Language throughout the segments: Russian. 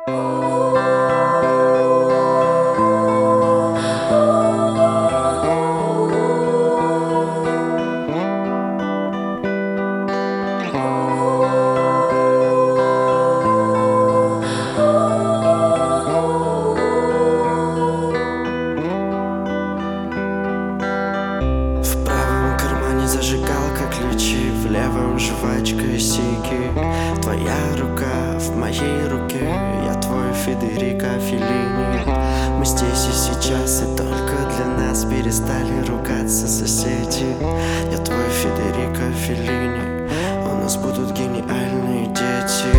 Зажигалка, ключи, в левом жвачка и сиги. Твоя рука в моей руке, я твой Федерико Феллини. Мы здесь и сейчас, и только для нас перестали ругаться соседи. Я твой Федерико Феллини, у нас будут гениальные дети.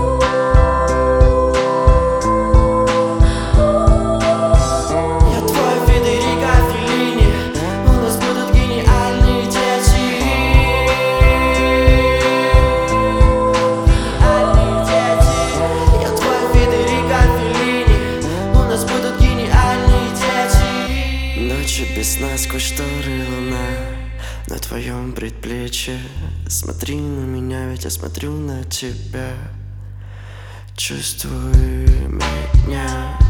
Без сна сквозь шторы луна на твоем предплечье. Смотри на меня, ведь я смотрю на тебя. Чувствуй меня,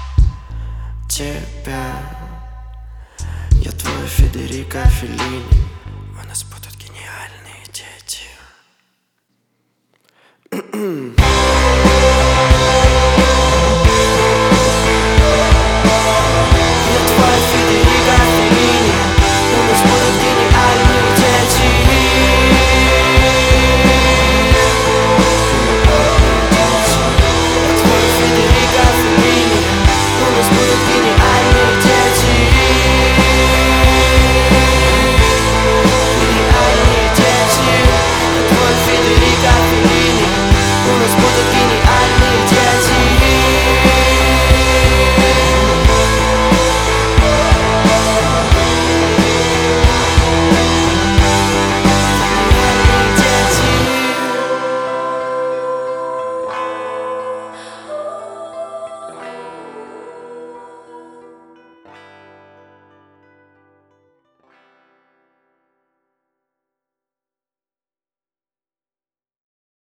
тебя. Я твой Федерико Феллини, у нас будут гениальные дети.